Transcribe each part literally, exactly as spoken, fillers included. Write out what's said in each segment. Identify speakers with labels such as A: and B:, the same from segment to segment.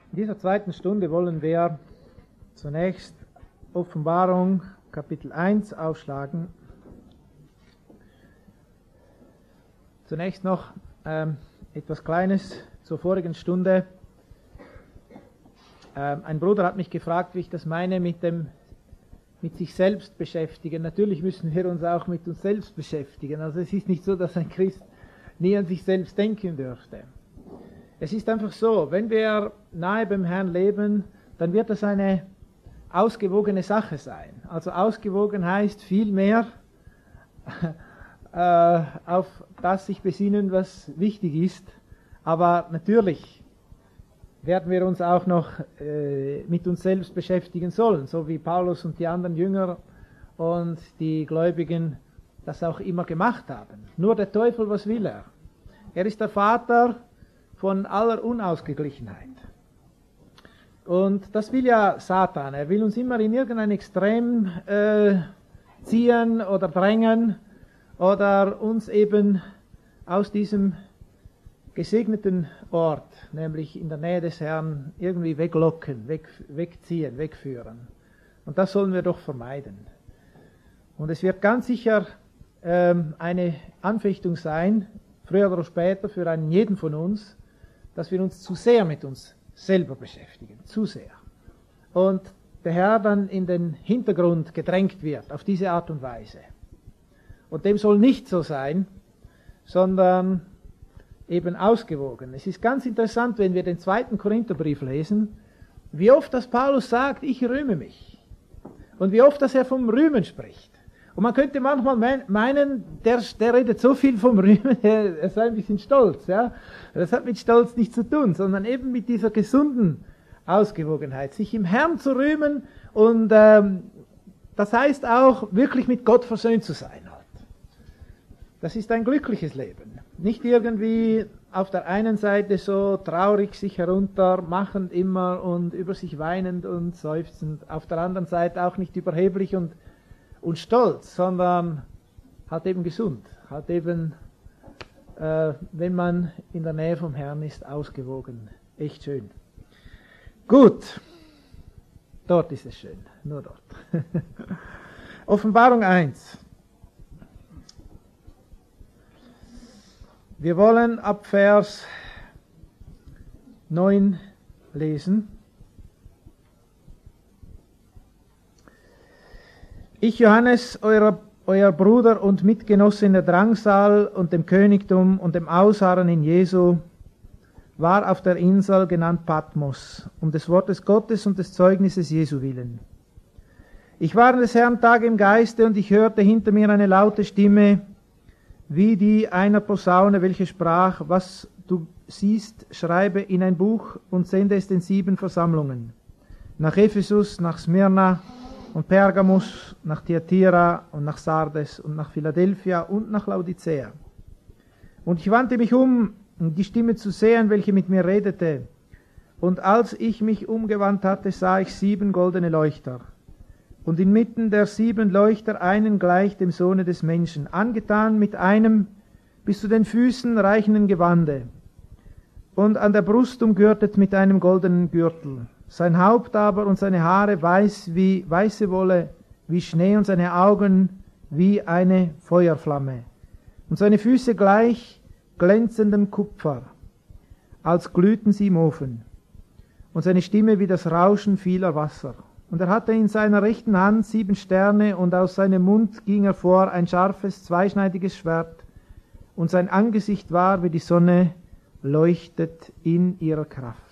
A: In dieser zweiten Stunde wollen wir zunächst Offenbarung Kapitel eins aufschlagen. Zunächst noch ähm, etwas Kleines zur vorigen Stunde. Ähm, ein Bruder hat mich gefragt, wie ich das meine mit dem mit sich selbst beschäftigen. Natürlich müssen wir uns auch mit uns selbst beschäftigen. Also es ist nicht so, dass ein Christ nie an sich selbst denken dürfte. Es ist einfach so, wenn wir nahe beim Herrn leben, dann wird das eine ausgewogene Sache sein. Also ausgewogen heißt vielmehr äh, auf das sich besinnen, was wichtig ist. Aber natürlich werden wir uns auch noch äh, mit uns selbst beschäftigen sollen, so wie Paulus und die anderen Jünger und die Gläubigen das auch immer gemacht haben. Nur der Teufel, was will er? Er ist der Vater von aller Unausgeglichenheit. Und das will ja Satan. Er will uns immer in irgendein Extrem äh, ziehen oder drängen oder uns eben aus diesem gesegneten Ort, nämlich in der Nähe des Herrn, irgendwie weglocken, weg, wegziehen, wegführen. Und das sollen wir doch vermeiden. Und es wird ganz sicher ähm, eine Anfechtung sein, früher oder später, für einen jeden von uns, dass wir uns zu sehr mit uns selber beschäftigen, zu sehr. Und der Herr dann in den Hintergrund gedrängt wird, auf diese Art und Weise. Und dem soll nicht so sein, sondern eben ausgewogen. Es ist ganz interessant, wenn wir den zweiten Korintherbrief lesen, wie oft das Paulus sagt, ich rühme mich. Und wie oft, dass er vom Rühmen spricht. Und man könnte manchmal meinen, der, der redet so viel vom Rühmen, er, er sei ein bisschen stolz. Ja? Das hat mit Stolz nichts zu tun, sondern eben mit dieser gesunden Ausgewogenheit. Sich im Herrn zu rühmen und ähm, das heißt auch, wirklich mit Gott versöhnt zu sein. Halt. Das ist ein glückliches Leben. Nicht irgendwie auf der einen Seite so traurig sich heruntermachend immer und über sich weinend und seufzend, auf der anderen Seite auch nicht überheblich und und stolz, sondern halt eben gesund, halt eben, äh, wenn man in der Nähe vom Herrn ist, ausgewogen. Echt schön. Gut, dort ist es schön, nur dort. Offenbarung eins. Wir wollen ab Vers neun lesen. Ich, Johannes, euer, euer Bruder und Mitgenosse in der Drangsal und dem Königtum und dem Ausharren in Jesu, war auf der Insel genannt Patmos, um des Wortes Gottes und des Zeugnisses Jesu willen. Ich war des Herrn Tag im Geiste, und ich hörte hinter mir eine laute Stimme, wie die einer Posaune, welche sprach, was du siehst, schreibe in ein Buch und sende es den sieben Versammlungen, nach Ephesus, nach Smyrna und Pergamus, nach Thyatira und nach Sardes und nach Philadelphia und nach Laodicea. Und ich wandte mich um, um die Stimme zu sehen, welche mit mir redete. Und als ich mich umgewandt hatte, sah ich sieben goldene Leuchter. Und inmitten der sieben Leuchter einen gleich dem Sohne des Menschen, angetan mit einem bis zu den Füßen reichenden Gewande und an der Brust umgürtet mit einem goldenen Gürtel. Sein Haupt aber und seine Haare weiß wie weiße Wolle, wie Schnee, und seine Augen wie eine Feuerflamme. Und seine Füße gleich glänzendem Kupfer, als glühten sie im Ofen. Und seine Stimme wie das Rauschen vieler Wasser. Und er hatte in seiner rechten Hand sieben Sterne, und aus seinem Mund ging hervor ein scharfes, zweischneidiges Schwert. Und sein Angesicht war wie die Sonne, leuchtet in ihrer Kraft.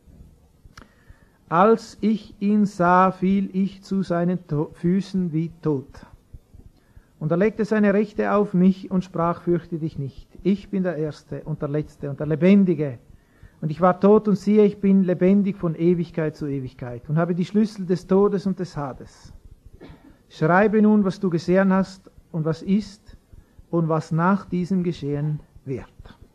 A: Als ich ihn sah, fiel ich zu seinen to- Füßen wie tot. Und er legte seine Rechte auf mich und sprach, fürchte dich nicht. Ich bin der Erste und der Letzte und der Lebendige. Und ich war tot, und siehe, ich bin lebendig von Ewigkeit zu Ewigkeit und habe die Schlüssel des Todes und des Hades. Schreibe nun, was du gesehen hast und was ist und was nach diesem geschehen wird.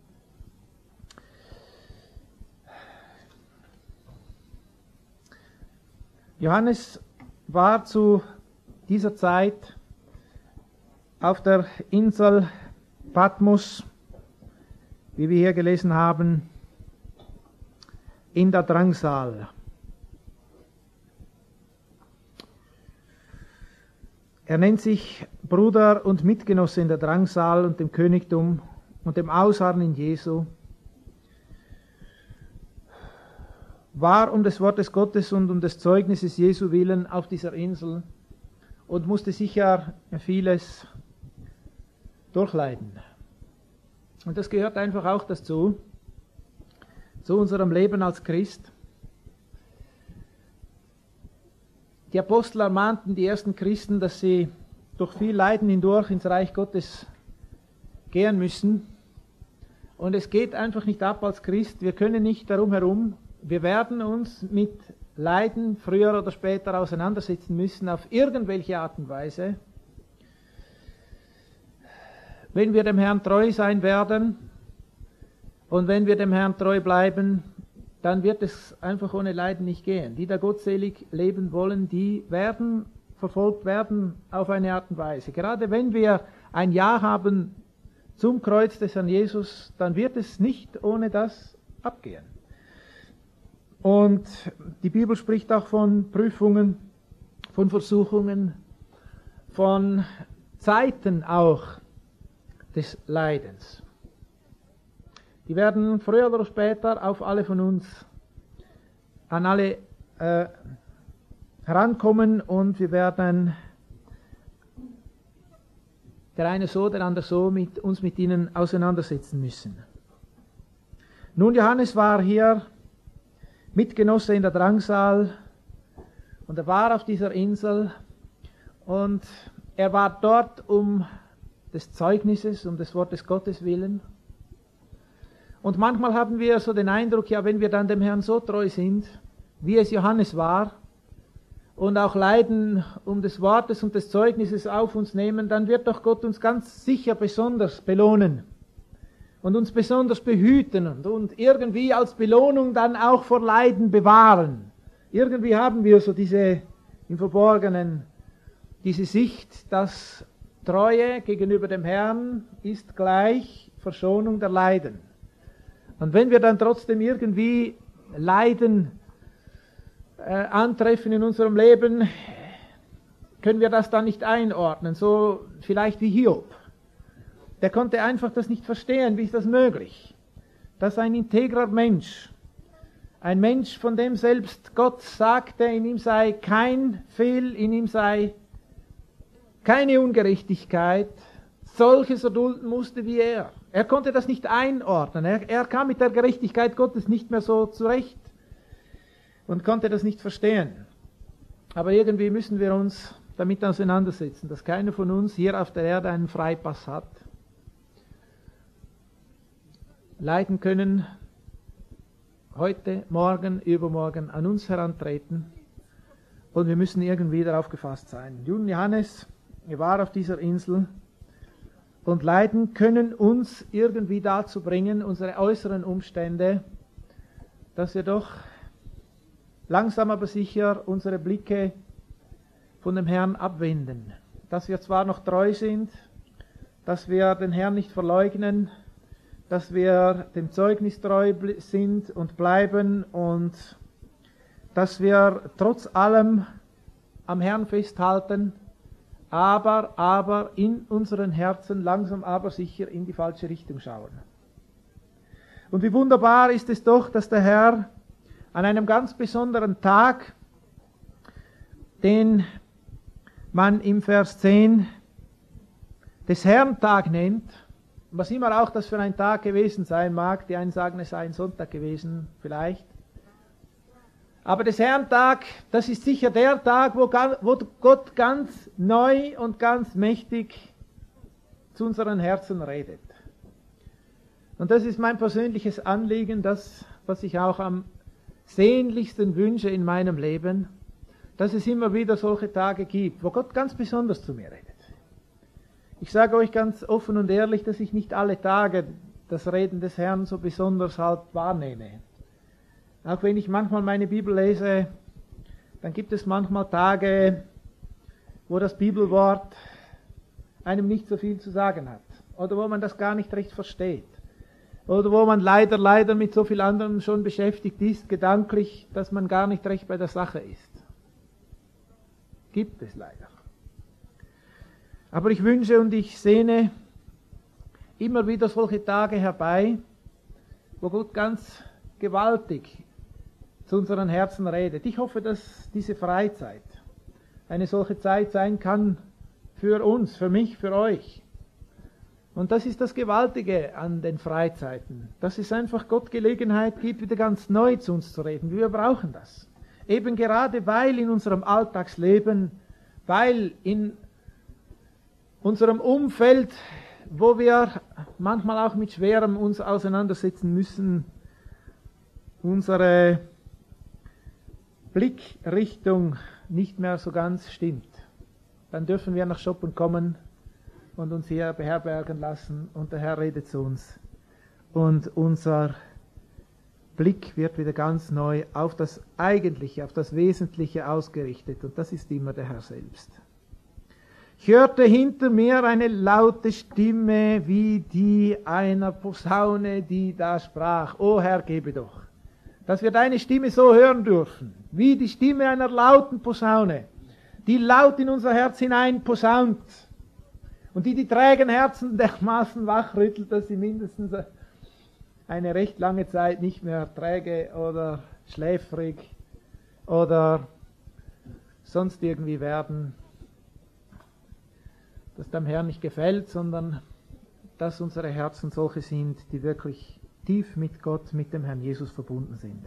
A: Johannes war zu dieser Zeit auf der Insel Patmos, wie wir hier gelesen haben, in der Drangsal. Er nennt sich Bruder und Mitgenosse in der Drangsal und dem Königtum und dem Ausharren in Jesu. War um des Wortes Gottes und um des Zeugnisses Jesu willen auf dieser Insel und musste sicher vieles durchleiden. Und das gehört einfach auch dazu, zu unserem Leben als Christ. Die Apostel ermahnten die ersten Christen, dass sie durch viel Leiden hindurch ins Reich Gottes gehen müssen. Und es geht einfach nicht ab als Christ. Wir können nicht darum herum. Wir werden uns mit Leiden früher oder später auseinandersetzen müssen, auf irgendwelche Art und Weise. Wenn wir dem Herrn treu sein werden und wenn wir dem Herrn treu bleiben, dann wird es einfach ohne Leiden nicht gehen. Die da gottselig leben wollen, die werden verfolgt werden auf eine Art und Weise. Gerade wenn wir ein Ja haben zum Kreuz des Herrn Jesus, dann wird es nicht ohne das abgehen. Und die Bibel spricht auch von Prüfungen, von Versuchungen, von Zeiten auch des Leidens. Die werden früher oder später auf alle von uns, an alle äh, herankommen und wir werden, der eine so, der andere so, mit, uns mit ihnen auseinandersetzen müssen. Nun, Johannes war hier Mitgenosse in der Drangsal und er war auf dieser Insel und er war dort um des Zeugnisses, um des Wortes Gottes willen. Und manchmal haben wir so den Eindruck, ja, wenn wir dann dem Herrn so treu sind, wie es Johannes war, und auch Leiden um des Wortes und des Zeugnisses auf uns nehmen, dann wird doch Gott uns ganz sicher besonders belohnen und uns besonders behüten und, und irgendwie als Belohnung dann auch vor Leiden bewahren. Irgendwie haben wir so diese im Verborgenen, diese Sicht, dass Treue gegenüber dem Herrn ist gleich Verschonung der Leiden. Und wenn wir dann trotzdem irgendwie Leiden äh, antreffen in unserem Leben, können wir das dann nicht einordnen, so vielleicht wie Hiob. Der konnte einfach das nicht verstehen, wie ist das möglich, dass ein integrer Mensch, ein Mensch, von dem selbst Gott sagte, in ihm sei kein Fehl, in ihm sei keine Ungerechtigkeit, solches erdulden musste wie er. Er konnte das nicht einordnen. Er, er kam mit der Gerechtigkeit Gottes nicht mehr so zurecht und konnte das nicht verstehen. Aber irgendwie müssen wir uns damit auseinandersetzen, dass keiner von uns hier auf der Erde einen Freipass hat. Leiden können heute, morgen, übermorgen an uns herantreten und wir müssen irgendwie darauf gefasst sein. Juden Johannes, er war auf dieser Insel. Und Leiden können uns irgendwie dazu bringen, unsere äußeren Umstände, dass wir doch langsam aber sicher unsere Blicke von dem Herrn abwenden. Dass wir zwar noch treu sind, dass wir den Herrn nicht verleugnen, dass wir dem Zeugnis treu sind und bleiben und dass wir trotz allem am Herrn festhalten, aber, aber in unseren Herzen langsam aber sicher in die falsche Richtung schauen. Und wie wunderbar ist es doch, dass der Herr an einem ganz besonderen Tag, den man im Vers zehn des Herrn-Tag nennt, was immer auch das für ein Tag gewesen sein mag, die einen sagen, es sei ein Sonntag gewesen, vielleicht. Aber des Herrn-Tag, das ist sicher der Tag, wo Gott ganz neu und ganz mächtig zu unseren Herzen redet. Und das ist mein persönliches Anliegen, das, was ich auch am sehnlichsten wünsche in meinem Leben, dass es immer wieder solche Tage gibt, wo Gott ganz besonders zu mir redet. Ich sage euch ganz offen und ehrlich, dass ich nicht alle Tage das Reden des Herrn so besonders halt wahrnehme. Auch wenn ich manchmal meine Bibel lese, dann gibt es manchmal Tage, wo das Bibelwort einem nicht so viel zu sagen hat. Oder wo man das gar nicht recht versteht. oder wo man leider, leider mit so viel anderem schon beschäftigt ist, gedanklich, dass man gar nicht recht bei der Sache ist. Gibt es leider. Aber ich wünsche und ich sehne immer wieder solche Tage herbei, wo Gott ganz gewaltig zu unseren Herzen redet. Ich hoffe, dass diese Freizeit eine solche Zeit sein kann für uns, für mich, für euch. Und das ist das Gewaltige an den Freizeiten, dass es einfach Gott Gelegenheit gibt, wieder ganz neu zu uns zu reden. Wir brauchen das. Eben gerade weil in unserem Alltagsleben, weil in unserem Umfeld, wo wir manchmal auch mit Schwerem uns auseinandersetzen müssen, unsere Blickrichtung nicht mehr so ganz stimmt, dann dürfen wir nach Schoppen kommen und uns hier beherbergen lassen und der Herr redet zu uns. Und unser Blick wird wieder ganz neu auf das Eigentliche, auf das Wesentliche ausgerichtet und das ist immer der Herr selbst. Ich hörte hinter mir eine laute Stimme wie die einer Posaune, die da sprach: O Herr, gebe doch, dass wir deine Stimme so hören dürfen, wie die Stimme einer lauten Posaune, die laut in unser Herz hinein posaunt und die die trägen Herzen dermaßen wachrüttelt, dass sie mindestens eine recht lange Zeit nicht mehr träge oder schläfrig oder sonst irgendwie werden, das dem Herrn nicht gefällt, sondern dass unsere Herzen solche sind, die wirklich tief mit Gott, mit dem Herrn Jesus verbunden sind.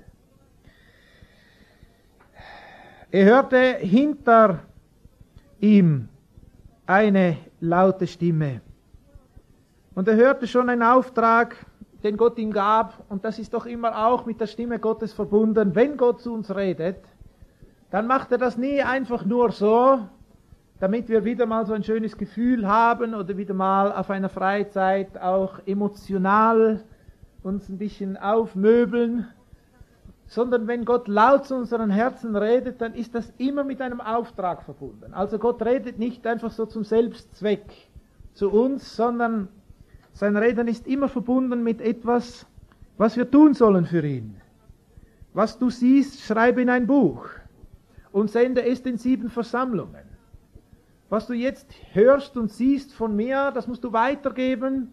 A: Er hörte hinter ihm eine laute Stimme. Und er hörte schon einen Auftrag, den Gott ihm gab, und das ist doch immer auch mit der Stimme Gottes verbunden. Wenn Gott zu uns redet, dann macht er das nie einfach nur so, damit wir wieder mal so ein schönes Gefühl haben oder wieder mal auf einer Freizeit auch emotional uns ein bisschen aufmöbeln, sondern wenn Gott laut zu unseren Herzen redet, dann ist das immer mit einem Auftrag verbunden. Also Gott redet nicht einfach so zum Selbstzweck zu uns, sondern sein Reden ist immer verbunden mit etwas, was wir tun sollen für ihn. Was du siehst, schreibe in ein Buch und sende es den sieben Versammlungen. Was du jetzt hörst und siehst von mir, das musst du weitergeben.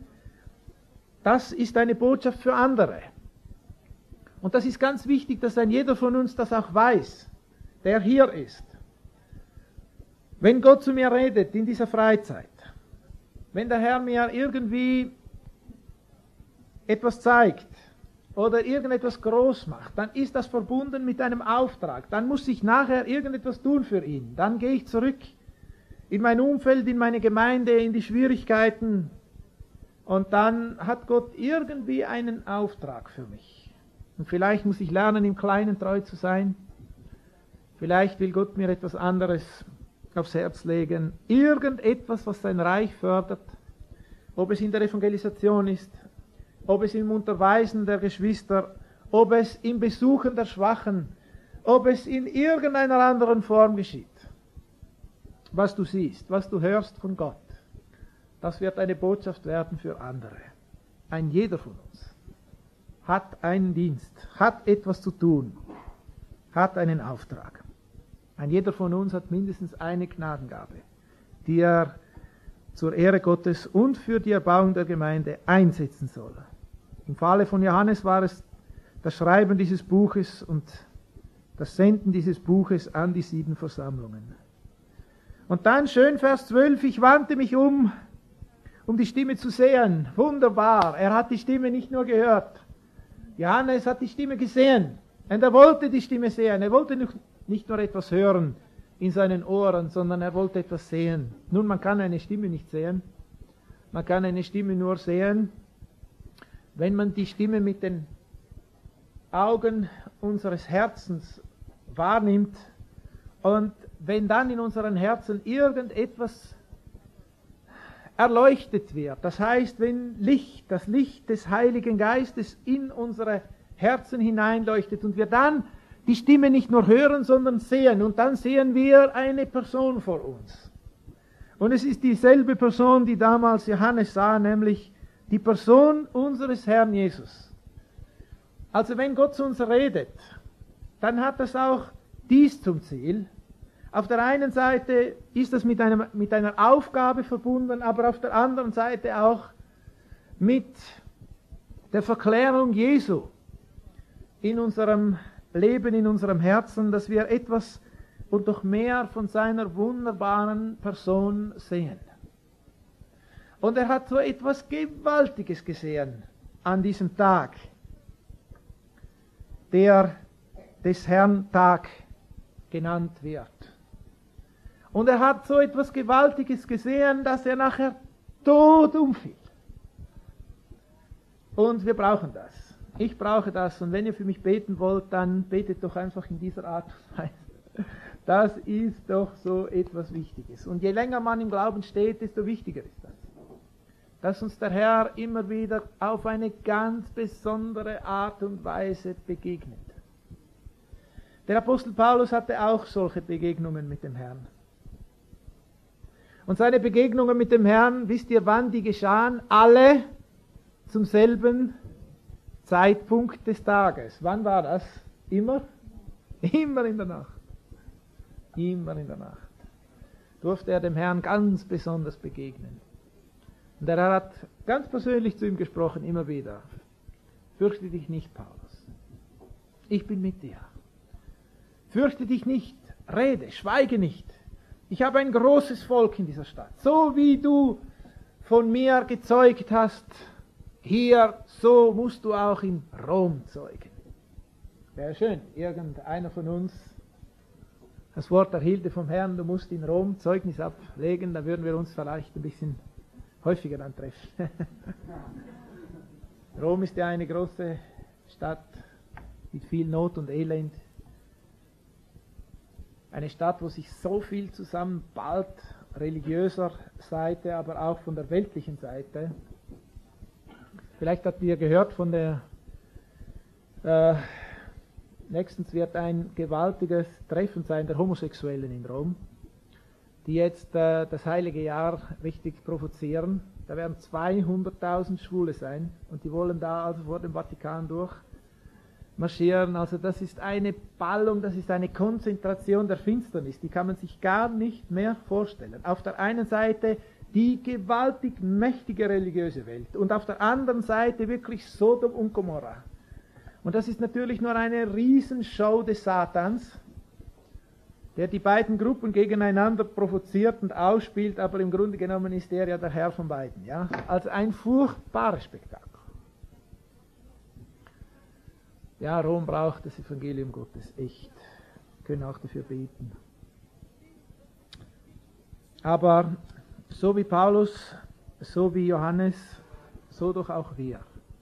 A: Das ist eine Botschaft für andere. Und das ist ganz wichtig, dass ein jeder von uns das auch weiß, der hier ist. Wenn Gott zu mir redet in dieser Freizeit, wenn der Herr mir irgendwie etwas zeigt oder irgendetwas groß macht, dann ist das verbunden mit einem Auftrag. Dann muss ich nachher irgendetwas tun für ihn. Dann gehe ich zurück in mein Umfeld, in meine Gemeinde, in die Schwierigkeiten. Und dann hat Gott irgendwie einen Auftrag für mich. Und vielleicht muss ich lernen, im Kleinen treu zu sein. Vielleicht will Gott mir etwas anderes aufs Herz legen. Irgendetwas, was sein Reich fördert. Ob es in der Evangelisation ist, ob es im Unterweisen der Geschwister, ob es im Besuchen der Schwachen, ob es in irgendeiner anderen Form geschieht. Was du siehst, was du hörst von Gott, das wird eine Botschaft werden für andere. Ein jeder von uns hat einen Dienst, hat etwas zu tun, hat einen Auftrag. Ein jeder von uns hat mindestens eine Gnadengabe, die er zur Ehre Gottes und für die Erbauung der Gemeinde einsetzen soll. Im Falle von Johannes war es das Schreiben dieses Buches und das Senden dieses Buches an die sieben Versammlungen. Und dann schön Vers zwölf, ich wandte mich um, um die Stimme zu sehen. Wunderbar, er hat die Stimme nicht nur gehört. Johannes hat die Stimme gesehen und er wollte die Stimme sehen. Er wollte nicht nur etwas hören in seinen Ohren, sondern er wollte etwas sehen. Nun, man kann eine Stimme nicht sehen. Man kann eine Stimme nur sehen, wenn man die Stimme mit den Augen unseres Herzens wahrnimmt und wenn dann in unseren Herzen irgendetwas erleuchtet wird. Das heißt, wenn Licht, das Licht des Heiligen Geistes in unsere Herzen hineinleuchtet und wir dann die Stimme nicht nur hören, sondern sehen. Und dann sehen wir eine Person vor uns. Und es ist dieselbe Person, die damals Johannes sah, nämlich Die Person unseres Herrn Jesus. Also wenn Gott zu uns redet, dann hat das auch dies zum Ziel. Auf der einen Seite ist das mit einer, mit einer Aufgabe verbunden, aber auf der anderen Seite auch mit der Verklärung Jesu in unserem Leben, in unserem Herzen, dass wir etwas und doch mehr von seiner wunderbaren Person sehen. Und er hat so etwas Gewaltiges gesehen an diesem Tag, der des Herrn Tag genannt wird. Und er hat so etwas Gewaltiges gesehen, dass er nachher tot umfiel. Und wir brauchen das. Ich brauche das. Und wenn ihr für mich beten wollt, dann betet doch einfach in dieser Art und Weise. Das ist doch so etwas Wichtiges. Und je länger man im Glauben steht, desto wichtiger ist das. Dass uns der Herr immer wieder auf eine ganz besondere Art und Weise begegnet. Der Apostel Paulus hatte auch solche Begegnungen mit dem Herrn. Und seine Begegnungen mit dem Herrn, wisst ihr, wann die geschahen? Alle zum selben Zeitpunkt des Tages. Wann war das? Immer? Immer in der Nacht. Immer in der Nacht. Durfte er dem Herrn ganz besonders begegnen. Und er hat ganz persönlich zu ihm gesprochen, immer wieder. Fürchte dich nicht, Paulus. Ich bin mit dir. Fürchte dich nicht, rede, schweige nicht. Ich habe ein großes Volk in dieser Stadt. So wie du von mir gezeugt hast, hier, so musst du auch in Rom zeugen. Wäre schön, irgendeiner von uns das Wort erhielte vom Herrn, du musst in Rom Zeugnis ablegen, da würden wir uns vielleicht ein bisschen häufiger dann treffen. Rom ist ja eine große Stadt mit viel Not und Elend. Eine Stadt, wo sich so viel zusammenballt, religiöser Seite, aber auch von der weltlichen Seite. Vielleicht habt ihr gehört von der, äh, nächstens wird ein gewaltiges Treffen sein der Homosexuellen in Rom, die jetzt äh, das heilige Jahr richtig provozieren. Da werden zweihunderttausend Schwule sein und die wollen da also vor dem Vatikan durch marschieren. Also das ist eine Ballung, das ist eine Konzentration der Finsternis, die kann man sich gar nicht mehr vorstellen. Auf der einen Seite die gewaltig mächtige religiöse Welt und auf der anderen Seite wirklich Sodom und Gomorra. Und das ist natürlich nur eine Riesenshow des Satans, der die beiden Gruppen gegeneinander provoziert und ausspielt, aber im Grunde genommen ist er ja der Herr von beiden. Ja? Also ein furchtbares Spektakel. Ja, Rom braucht das Evangelium Gottes, echt. Wir können auch dafür beten. Aber so wie Paulus, so wie Johannes, so doch auch wir.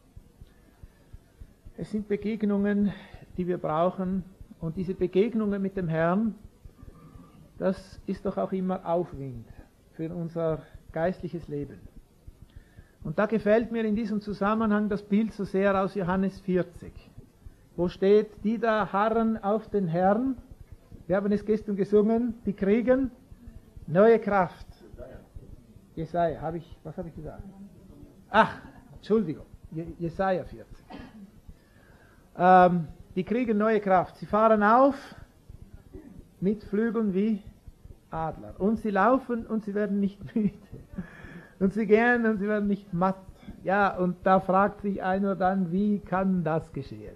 A: Es sind Begegnungen, die wir brauchen. Und diese Begegnungen mit dem Herrn, das ist doch auch immer Aufwind für unser geistliches Leben. Und da gefällt mir in diesem Zusammenhang das Bild so sehr aus Johannes vierzig. Wo steht, die da harren auf den Herrn, wir haben es gestern gesungen, die kriegen neue Kraft. Jesaja, habe ich, was habe ich gesagt? Ach, Entschuldigung, Jesaja vierzig. Ähm, die kriegen neue Kraft. Sie fahren auf mit Flügeln wie Adler. Und sie laufen und sie werden nicht müde. Und sie gehen und sie werden nicht matt. Ja, und da fragt sich einer dann, wie kann das geschehen?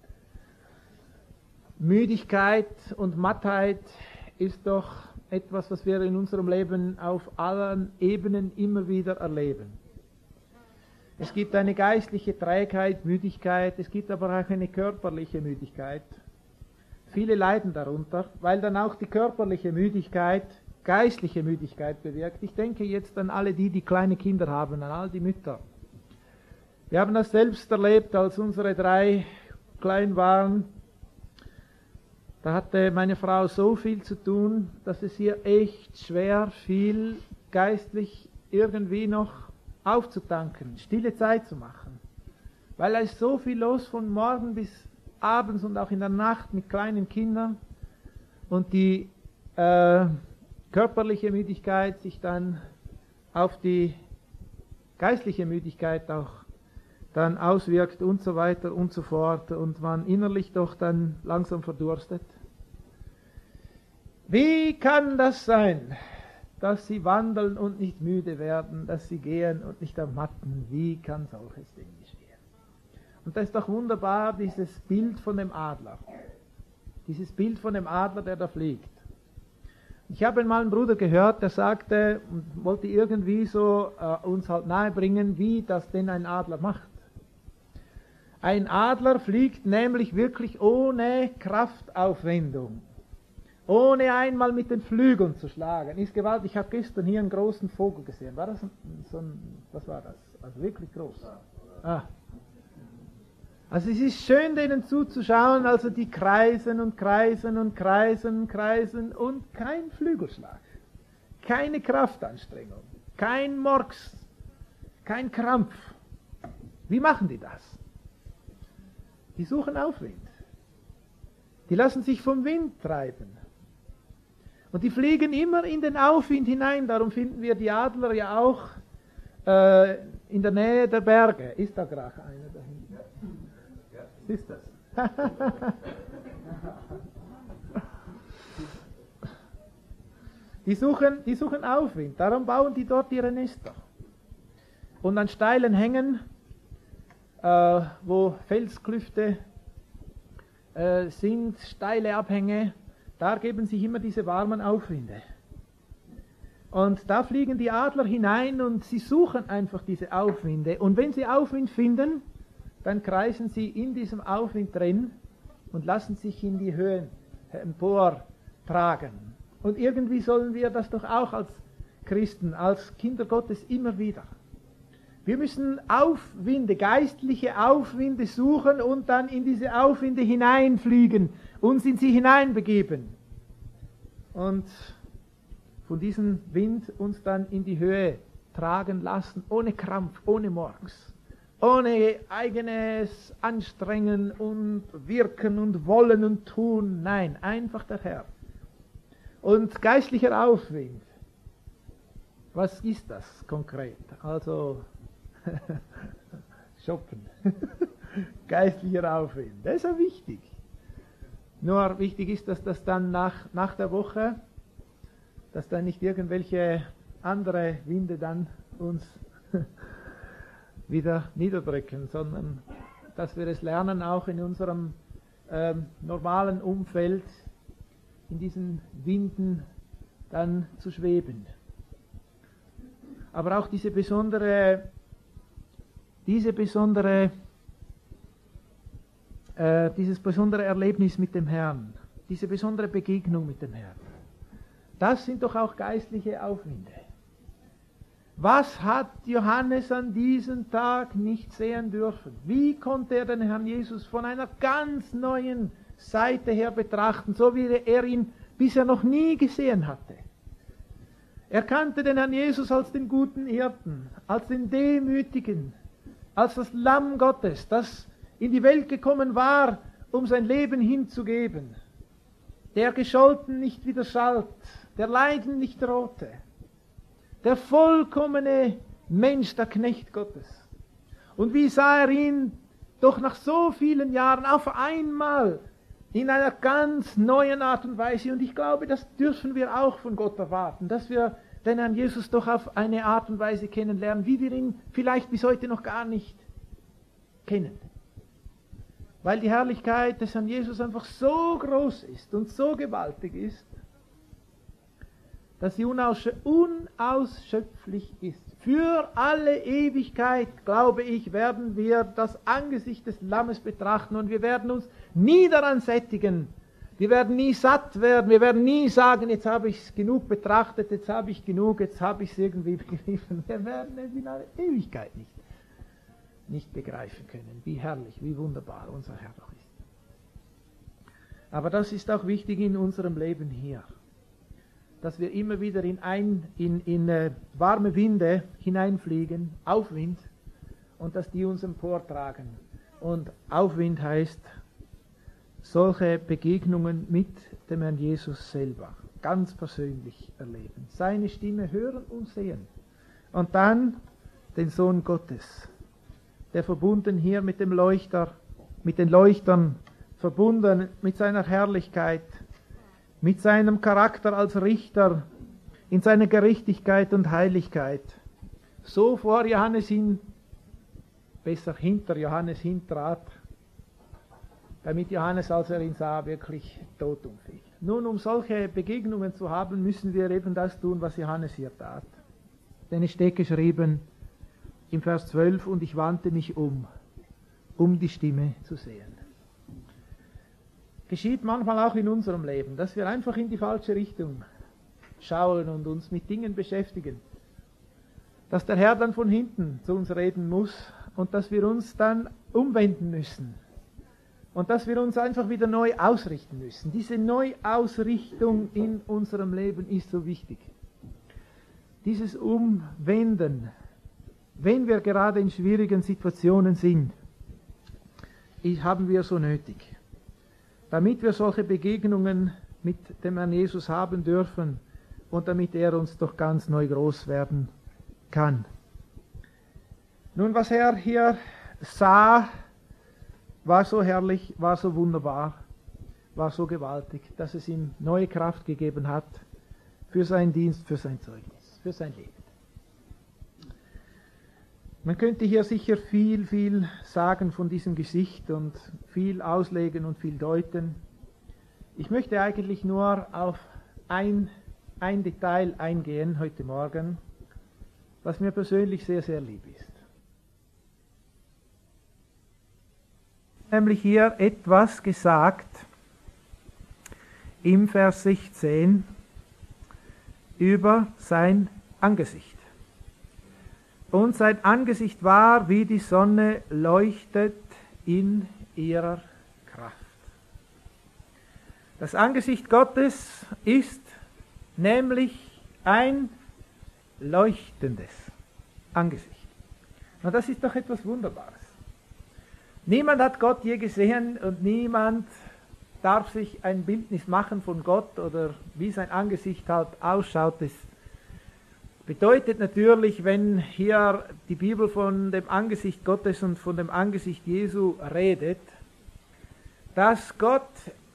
A: Müdigkeit und Mattheit ist doch etwas, was wir in unserem Leben auf allen Ebenen immer wieder erleben. Es gibt eine geistliche Trägheit, Müdigkeit, es gibt aber auch eine körperliche Müdigkeit. Viele leiden darunter, weil dann auch die körperliche Müdigkeit geistliche Müdigkeit bewirkt. Ich denke jetzt an alle die, die kleine Kinder haben, an all die Mütter. Wir haben das selbst erlebt, als unsere drei klein waren. Da hatte meine Frau so viel zu tun, dass es ihr echt schwer fiel, geistlich irgendwie noch aufzutanken, stille Zeit zu machen. Weil da ist so viel los von morgen bis abends und auch in der Nacht mit kleinen Kindern und die äh, körperliche Müdigkeit sich dann auf die geistliche Müdigkeit auch dann auswirkt und so weiter und so fort und man innerlich doch dann langsam verdurstet. Wie kann das sein, dass sie wandeln und nicht müde werden, dass sie gehen und nicht ermatten? Wie kann solches Ding geschehen? Und das ist doch wunderbar, dieses Bild von dem Adler. Dieses Bild von dem Adler, der da fliegt. Ich habe mal einen Bruder gehört, der sagte, und wollte irgendwie so äh, uns halt nahebringen, wie das denn ein Adler macht. Ein Adler fliegt nämlich wirklich ohne Kraftaufwendung, ohne einmal mit den Flügeln zu schlagen. Ist gewaltig. Ich habe gestern hier einen großen Vogel gesehen. War das ein, so ein, was war das? Also wirklich groß. Ah. Also es ist schön, denen zuzuschauen, also die kreisen und kreisen und kreisen und kreisen und kein Flügelschlag, keine Kraftanstrengung, kein Murks, kein Krampf. Wie machen die das? Die suchen Aufwind. Die lassen sich vom Wind treiben. Und die fliegen immer in den Aufwind hinein, darum finden wir die Adler ja auch äh, in der Nähe der Berge. Ist da gerade einer da hinten? Was ist das? die, suchen, die suchen Aufwind, darum bauen die dort ihre Nester. Und an steilen Hängen, äh, wo Felsklüfte äh, sind, steile Abhänge, da geben sich immer diese warmen Aufwinde. Und da fliegen die Adler hinein und sie suchen einfach diese Aufwinde. Und wenn sie Aufwind finden, dann kreisen sie in diesem Aufwind drin und lassen sich in die Höhen emportragen. Und irgendwie sollen wir das doch auch als Christen, als Kinder Gottes immer wieder. Wir müssen Aufwinde, geistliche Aufwinde suchen und dann in diese Aufwinde hineinfliegen, uns in sie hineinbegeben. Und von diesem Wind uns dann in die Höhe tragen lassen, ohne Krampf, ohne Murks. Ohne eigenes Anstrengen und Wirken und Wollen und Tun. Nein, einfach der Herr. Und geistlicher Aufwind. Was ist das konkret? Also, shoppen. Geistlicher Aufwind. Das ist ja wichtig. Nur wichtig ist, dass das dann nach, nach der Woche, dass dann nicht irgendwelche andere Winde dann uns wieder niederdrücken, sondern dass wir es lernen, auch in unserem ähm, normalen Umfeld, in diesen Winden dann zu schweben. Aber auch diese besondere, diese besondere, äh, dieses besondere Erlebnis mit dem Herrn, diese besondere Begegnung mit dem Herrn, das sind doch auch geistliche Aufwinde. Was hat Johannes an diesem Tag nicht sehen dürfen? Wie konnte er den Herrn Jesus von einer ganz neuen Seite her betrachten, so wie er ihn bisher noch nie gesehen hatte? Er kannte den Herrn Jesus als den guten Hirten, als den Demütigen, als das Lamm Gottes, das in die Welt gekommen war, um sein Leben hinzugeben, der gescholten nicht widerschallt, der Leiden nicht drohte. Der vollkommene Mensch, der Knecht Gottes. Und wie sah er ihn doch nach so vielen Jahren auf einmal in einer ganz neuen Art und Weise. Und ich glaube, das dürfen wir auch von Gott erwarten, dass wir den Herrn Jesus doch auf eine Art und Weise kennenlernen, wie wir ihn vielleicht bis heute noch gar nicht kennen. Weil die Herrlichkeit des Herrn Jesus einfach so groß ist und so gewaltig ist, dass sie unausschöpflich ist. Für alle Ewigkeit, glaube ich, werden wir das Angesicht des Lammes betrachten und wir werden uns nie daran sättigen. Wir werden nie satt werden, wir werden nie sagen, jetzt habe ich es genug betrachtet, jetzt habe ich genug, jetzt habe ich es irgendwie begriffen. Wir werden es in aller Ewigkeit nicht, nicht begreifen können, wie herrlich, wie wunderbar unser Herr doch ist. Aber das ist auch wichtig in unserem Leben hier, dass wir immer wieder in, ein, in, in äh, warme Winde hineinfliegen, Aufwind, und dass die uns emportragen. Und Aufwind heißt solche Begegnungen mit dem Herrn Jesus selber, ganz persönlich erleben, seine Stimme hören und sehen. Und dann den Sohn Gottes, der verbunden hier mit dem Leuchter, mit den Leuchtern, verbunden mit seiner Herrlichkeit, mit seinem Charakter als Richter, in seiner Gerechtigkeit und Heiligkeit, so vor Johannes hin, besser hinter Johannes hintrat, damit Johannes, als er ihn sah, wirklich tot umfiel. Nun, um solche Begegnungen zu haben, müssen wir eben das tun, was Johannes hier tat. Denn es steht geschrieben im Vers zwölf, und ich wandte mich um, um die Stimme zu sehen. Geschieht manchmal auch in unserem Leben, dass wir einfach in die falsche Richtung schauen und uns mit Dingen beschäftigen. Dass der Herr dann von hinten zu uns reden muss und dass wir uns dann umwenden müssen. Und dass wir uns einfach wieder neu ausrichten müssen. Diese Neuausrichtung in unserem Leben ist so wichtig. Dieses Umwenden, wenn wir gerade in schwierigen Situationen sind, haben wir so nötig. Damit wir solche Begegnungen mit dem Herrn Jesus haben dürfen und damit er uns doch ganz neu groß werden kann. Nun, was er hier sah, war so herrlich, war so wunderbar, war so gewaltig, dass es ihm neue Kraft gegeben hat für seinen Dienst, für sein Zeugnis, für sein Leben. Man könnte hier sicher viel, viel sagen von diesem Gesicht und viel auslegen und viel deuten. Ich möchte eigentlich nur auf ein, ein Detail eingehen heute Morgen, was mir persönlich sehr, sehr lieb ist. Nämlich hier etwas gesagt im Vers sechzehn über sein Angesicht. Und sein Angesicht war, wie die Sonne leuchtet in ihrer Kraft. Das Angesicht Gottes ist nämlich ein leuchtendes Angesicht. Na, das ist doch etwas Wunderbares. Niemand hat Gott je gesehen und niemand darf sich ein Bildnis machen von Gott oder wie sein Angesicht halt ausschaut. Das bedeutet natürlich, wenn hier die Bibel von dem Angesicht Gottes und von dem Angesicht Jesu redet, dass Gott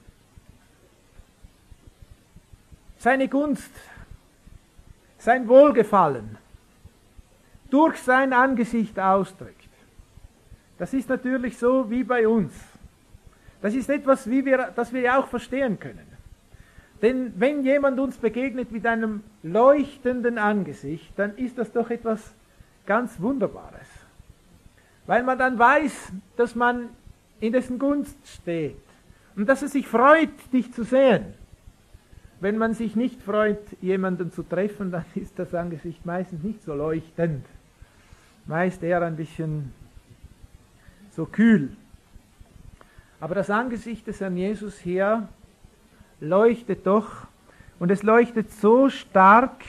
A: seine Gunst, sein Wohlgefallen durch sein Angesicht ausdrückt. Das ist natürlich so wie bei uns. Das ist etwas, wie wir, das wir ja auch verstehen können. Denn wenn jemand uns begegnet mit einem leuchtenden Angesicht, dann ist das doch etwas ganz Wunderbares. Weil man dann weiß, dass man in dessen Gunst steht und dass es sich freut, dich zu sehen. Wenn man sich nicht freut, jemanden zu treffen, dann ist das Angesicht meistens nicht so leuchtend. Meist eher ein bisschen so kühl. Aber das Angesicht des Herrn Jesus hier leuchtet doch, und es leuchtet so stark,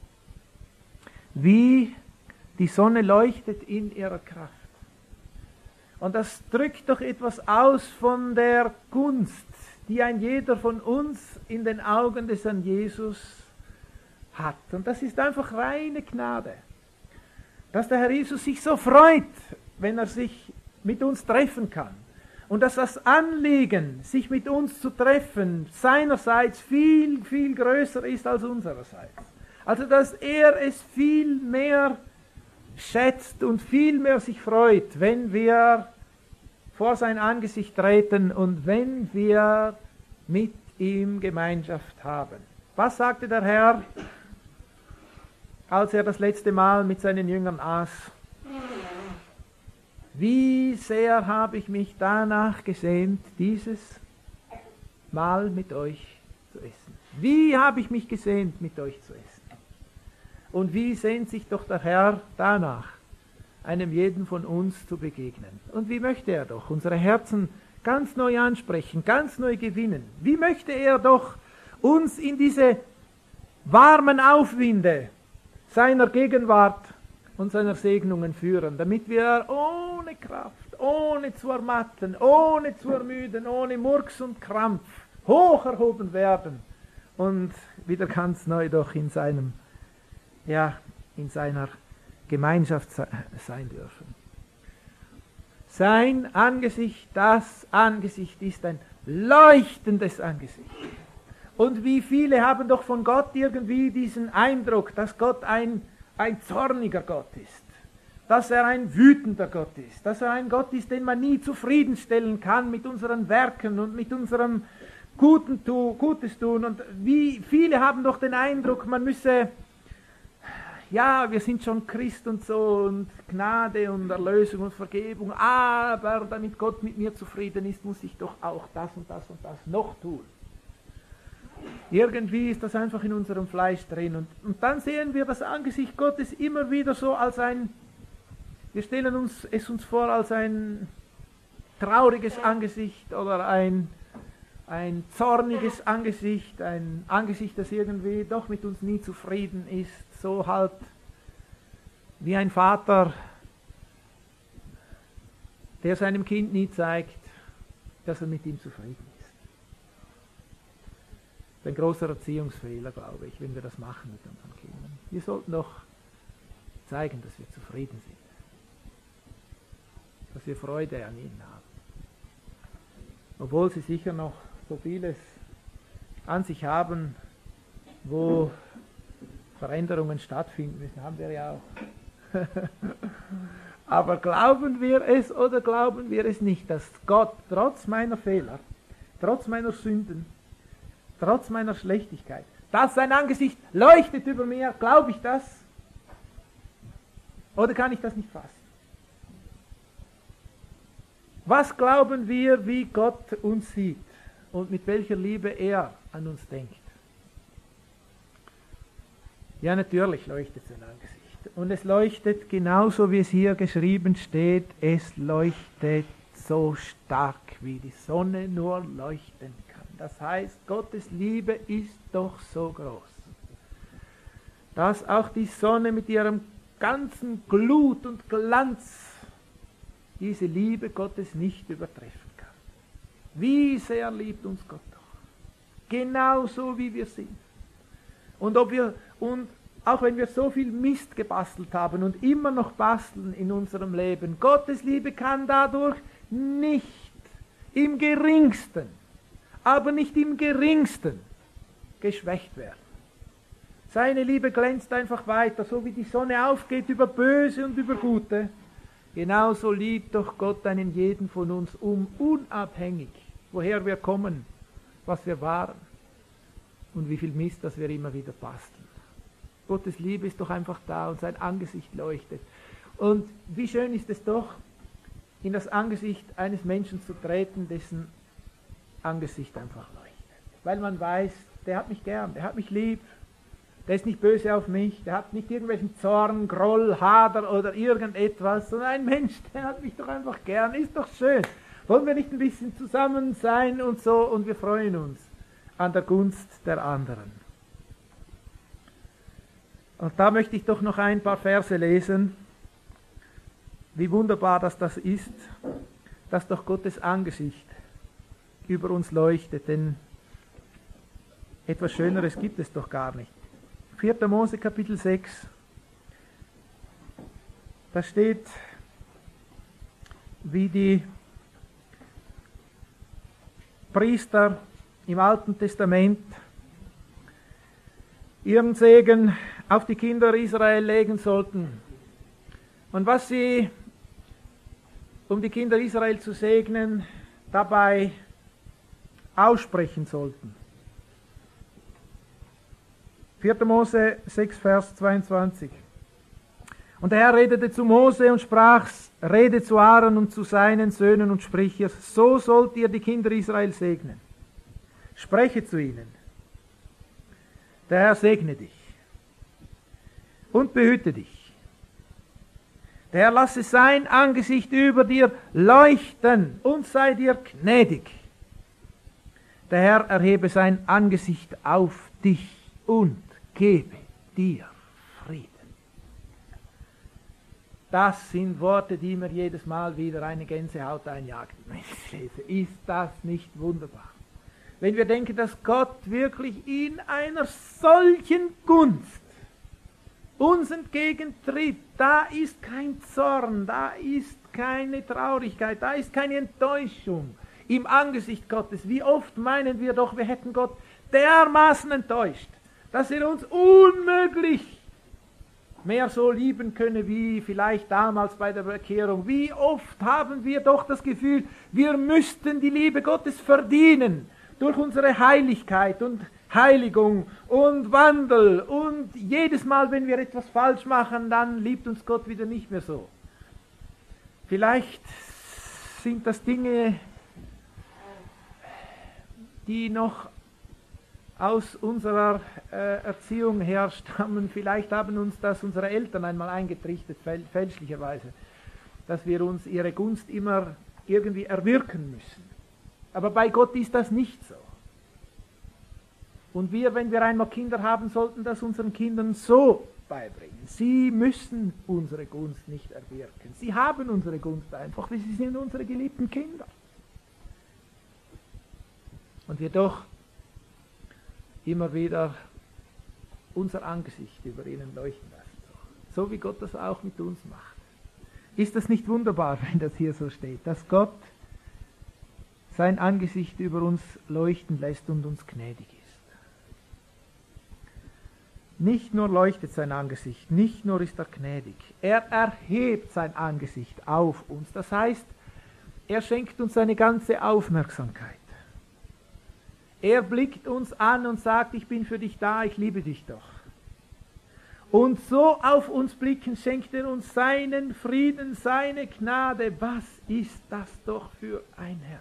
A: wie die Sonne leuchtet in ihrer Kraft. Und das drückt doch etwas aus von der Gunst, die ein jeder von uns in den Augen des Herrn Jesus hat. Und das ist einfach reine Gnade. Dass der Herr Jesus sich so freut, wenn er sich mit uns treffen kann. Und dass das Anliegen, sich mit uns zu treffen, seinerseits viel, viel größer ist als unsererseits. Also dass er es viel mehr schätzt und viel mehr sich freut, wenn wir vor sein Angesicht treten und wenn wir mit ihm Gemeinschaft haben. Was sagte der Herr, als er das letzte Mal mit seinen Jüngern aß? Wie sehr habe ich mich danach gesehnt, dieses Mal mit euch zu essen. Wie habe ich mich gesehnt, mit euch zu essen. Und wie sehnt sich doch der Herr danach, einem jeden von uns zu begegnen. Und wie möchte er doch unsere Herzen ganz neu ansprechen, ganz neu gewinnen. Wie möchte er doch uns in diese warmen Aufwinde seiner Gegenwart und seiner Segnungen führen, damit wir ohne Kraft, ohne zu ermatten, ohne zu ermüden, ohne Murks und Krampf hoch erhoben werden und wieder ganz neu doch in seinem, ja, in seiner Gemeinschaft sein dürfen. Sein Angesicht, das Angesicht ist ein leuchtendes Angesicht. Und wie viele haben doch von Gott irgendwie diesen Eindruck, dass Gott ein, ein zorniger Gott ist, dass er ein wütender Gott ist, dass er ein Gott ist, den man nie zufriedenstellen kann mit unseren Werken und mit unserem Guten tu, Gutes tun. Und wie viele haben doch den Eindruck, man müsse, ja, wir sind schon Christ und so und Gnade und Erlösung und Vergebung, aber damit Gott mit mir zufrieden ist, muss ich doch auch das und das und das noch tun. Irgendwie ist das einfach in unserem Fleisch drin. Und, und dann sehen wir das Angesicht Gottes immer wieder so als ein, wir stellen uns es uns vor als ein trauriges Angesicht oder ein, ein zorniges Angesicht, ein Angesicht, das irgendwie doch mit uns nie zufrieden ist, so halt wie ein Vater, der seinem Kind nie zeigt, dass er mit ihm zufrieden ist. Ein großer Erziehungsfehler, glaube ich, wenn wir das machen mit unseren Kindern. Wir sollten doch zeigen, dass wir zufrieden sind, dass wir Freude an ihnen haben. Obwohl sie sicher noch so vieles an sich haben, wo Veränderungen stattfinden müssen, haben wir ja auch. Aber glauben wir es oder glauben wir es nicht, dass Gott trotz meiner Fehler, trotz meiner Sünden, trotz meiner Schlechtigkeit, dass sein Angesicht leuchtet über mir, glaube ich das? Oder kann ich das nicht fassen? Was glauben wir, wie Gott uns sieht und mit welcher Liebe er an uns denkt? Ja, natürlich leuchtet sein Angesicht. Und es leuchtet genauso, wie es hier geschrieben steht, es leuchtet so stark, wie die Sonne nur leuchten kann. Das heißt, Gottes Liebe ist doch so groß, dass auch die Sonne mit ihrem ganzen Glut und Glanz diese Liebe Gottes nicht übertreffen kann. Wie sehr liebt uns Gott doch. Genauso wie wir sind. Und, ob wir, und auch wenn wir so viel Mist gebastelt haben und immer noch basteln in unserem Leben, Gottes Liebe kann dadurch nicht im geringsten, aber nicht im geringsten geschwächt werden. Seine Liebe glänzt einfach weiter, so wie die Sonne aufgeht über Böse und über Gute. Genauso liebt doch Gott einen jeden von uns um, unabhängig, woher wir kommen, was wir waren und wie viel Mist, das wir immer wieder basteln. Gottes Liebe ist doch einfach da und sein Angesicht leuchtet. Und wie schön ist es doch, in das Angesicht eines Menschen zu treten, dessen Angesicht einfach leuchtet. Weil man weiß, der hat mich gern, der hat mich lieb, der ist nicht böse auf mich, der hat nicht irgendwelchen Zorn, Groll, Hader oder irgendetwas, sondern ein Mensch, der hat mich doch einfach gern, ist doch schön. Wollen wir nicht ein bisschen zusammen sein und so, und wir freuen uns an der Gunst der anderen. Und da möchte ich doch noch ein paar Verse lesen, wie wunderbar dass das ist, dass doch Gottes Angesicht über uns leuchtet, denn etwas Schöneres gibt es doch gar nicht. vierter Mose Kapitel sechs, da steht, wie die Priester im Alten Testament ihren Segen auf die Kinder Israel legen sollten. Und was sie, um die Kinder Israel zu segnen, dabei aussprechen sollten. vierter Mose sechs, Vers zweiundzwanzig. Und der Herr redete zu Mose und sprach, rede zu Aaron und zu seinen Söhnen und sprich ihr, so sollt ihr die Kinder Israel segnen. Spreche zu ihnen. Der Herr segne dich und behüte dich. Der Herr lasse sein Angesicht über dir leuchten und sei dir gnädig. Der Herr erhebe sein Angesicht auf dich und gebe dir Frieden. Das sind Worte, die mir jedes Mal wieder eine Gänsehaut einjagen, wenn ich lese. Ist das nicht wunderbar? Wenn wir denken, dass Gott wirklich in einer solchen Gunst uns entgegentritt, da ist kein Zorn, da ist keine Traurigkeit, da ist keine Enttäuschung im Angesicht Gottes. Wie oft meinen wir doch, wir hätten Gott dermaßen enttäuscht, dass er uns unmöglich mehr so lieben könne wie vielleicht damals bei der Bekehrung. Wie oft haben wir doch das Gefühl, wir müssten die Liebe Gottes verdienen durch unsere Heiligkeit und Heiligung und Wandel. Und jedes Mal, wenn wir etwas falsch machen, dann liebt uns Gott wieder nicht mehr so. Vielleicht sind das Dinge, die noch aus unserer äh, Erziehung herstammen. Vielleicht haben uns das unsere Eltern einmal eingetrichtert, fäl fälschlicherweise, dass wir uns ihre Gunst immer irgendwie erwirken müssen. Aber bei Gott ist das nicht so. Und wir, wenn wir einmal Kinder haben, sollten das unseren Kindern so beibringen. Sie müssen unsere Gunst nicht erwirken. Sie haben unsere Gunst einfach, sie sind unsere geliebten Kinder. Und wir doch immer wieder unser Angesicht über ihnen leuchten lassen. So wie Gott das auch mit uns macht. Ist das nicht wunderbar, wenn das hier so steht, dass Gott sein Angesicht über uns leuchten lässt und uns gnädig ist? Nicht nur leuchtet sein Angesicht, nicht nur ist er gnädig, er erhebt sein Angesicht auf uns. Das heißt, er schenkt uns seine ganze Aufmerksamkeit. Er blickt uns an und sagt, ich bin für dich da, ich liebe dich doch. Und so auf uns blicken, schenkt er uns seinen Frieden, seine Gnade. Was ist das doch für ein Herr?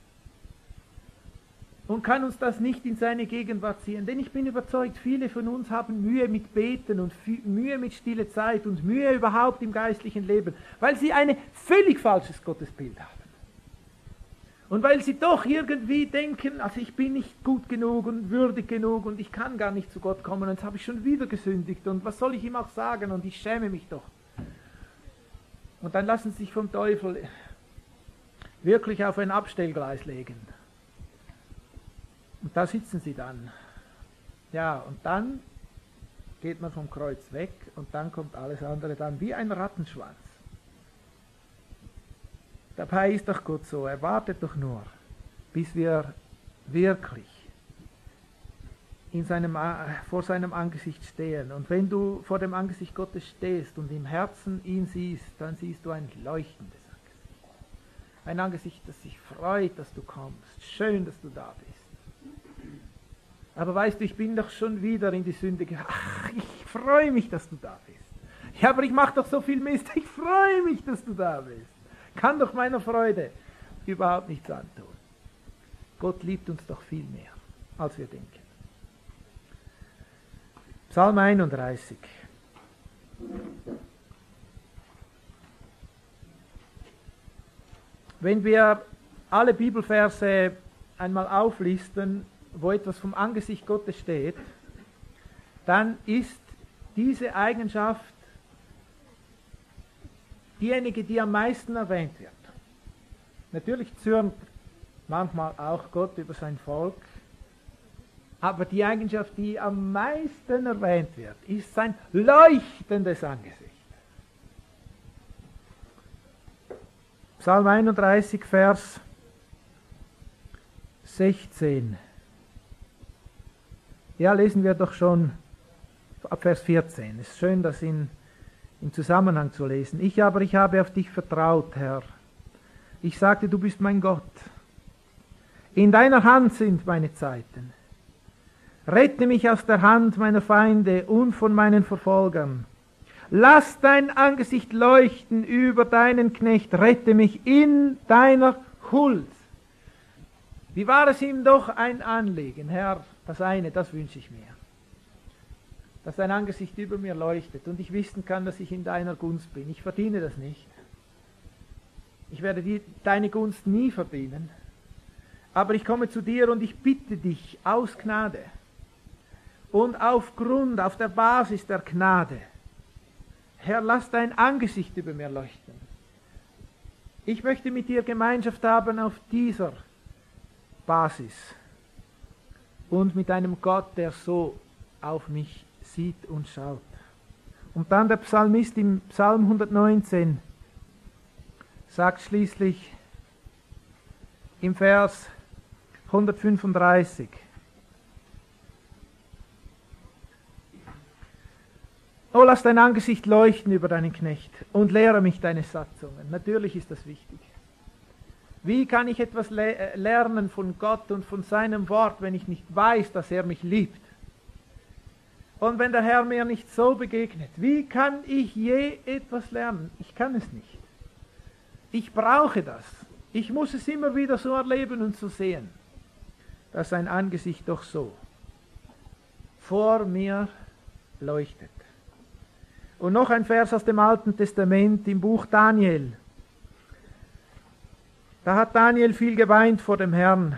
A: Und kann uns das nicht in seine Gegenwart ziehen? Denn ich bin überzeugt, viele von uns haben Mühe mit Beten und Mühe mit stille Zeit und Mühe überhaupt im geistlichen Leben, weil sie ein völlig falsches Gottesbild haben. Und weil sie doch irgendwie denken, also ich bin nicht gut genug und würdig genug und ich kann gar nicht zu Gott kommen und jetzt habe ich schon wieder gesündigt und was soll ich ihm auch sagen und ich schäme mich doch. Und dann lassen sie sich vom Teufel wirklich auf ein Abstellgleis legen. Und da sitzen sie dann. Ja, und dann geht man vom Kreuz weg und dann kommt alles andere dann wie ein Rattenschwanz. Dabei ist doch Gott so, er wartet doch nur, bis wir wirklich in seinem, vor seinem Angesicht stehen. Und wenn du vor dem Angesicht Gottes stehst und im Herzen ihn siehst, dann siehst du ein leuchtendes Angesicht. Ein Angesicht, das sich freut, dass du kommst. Schön, dass du da bist. Aber weißt du, ich bin doch schon wieder in die Sünde gegangen. Ach, ich freue mich, dass du da bist. Ja, aber ich mache doch so viel Mist. Ich freue mich, dass du da bist. Kann doch meiner Freude überhaupt nichts antun. Gott liebt uns doch viel mehr, als wir denken. Psalm einunddreißig. Wenn wir alle Bibelverse einmal auflisten, wo etwas vom Angesicht Gottes steht, dann ist diese Eigenschaft diejenige, die am meisten erwähnt wird. Natürlich zürnt manchmal auch Gott über sein Volk, aber die Eigenschaft, die am meisten erwähnt wird, ist sein leuchtendes Angesicht. Psalm einunddreißig, Vers sechzehn. Ja, lesen wir doch schon ab Vers vierzehn. Es ist schön, das in, im Zusammenhang zu lesen. Ich aber, ich habe auf dich vertraut, Herr. Ich sagte, du bist mein Gott. In deiner Hand sind meine Zeiten. Rette mich aus der Hand meiner Feinde und von meinen Verfolgern. Lass dein Angesicht leuchten über deinen Knecht. Rette mich in deiner Huld. Wie war es ihm doch ein Anliegen, Herr, das eine, das wünsche ich mir. Dass dein Angesicht über mir leuchtet und ich wissen kann, dass ich in deiner Gunst bin. Ich verdiene das nicht. Ich werde die, deine Gunst nie verdienen. Aber ich komme zu dir und ich bitte dich aus Gnade und aufgrund, auf der Basis der Gnade, Herr, lass dein Angesicht über mir leuchten. Ich möchte mit dir Gemeinschaft haben auf dieser Basis und mit einem Gott, der so auf mich sieht und schaut. Und dann der Psalmist im Psalm hundertneunzehn sagt schließlich im Vers hundertfünfunddreißig: O lass dein Angesicht leuchten über deinen Knecht und lehre mich deine Satzungen. Natürlich ist das wichtig. Wie kann ich etwas le- lernen von Gott und von seinem Wort, wenn ich nicht weiß, dass er mich liebt? Und wenn der Herr mir nicht so begegnet, wie kann ich je etwas lernen? Ich kann es nicht. Ich brauche das. Ich muss es immer wieder so erleben und so sehen, dass sein Angesicht doch so vor mir leuchtet. Und noch ein Vers aus dem Alten Testament im Buch Daniel. Da hat Daniel viel geweint vor dem Herrn.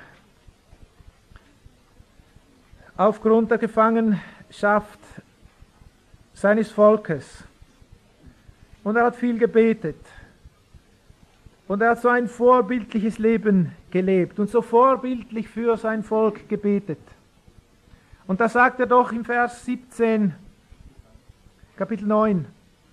A: Aufgrund der Gefangenschaft seines Volkes. Und er hat viel gebetet. Und er hat so ein vorbildliches Leben gelebt und so vorbildlich für sein Volk gebetet. Und da sagt er doch im Vers siebzehn, Kapitel neun.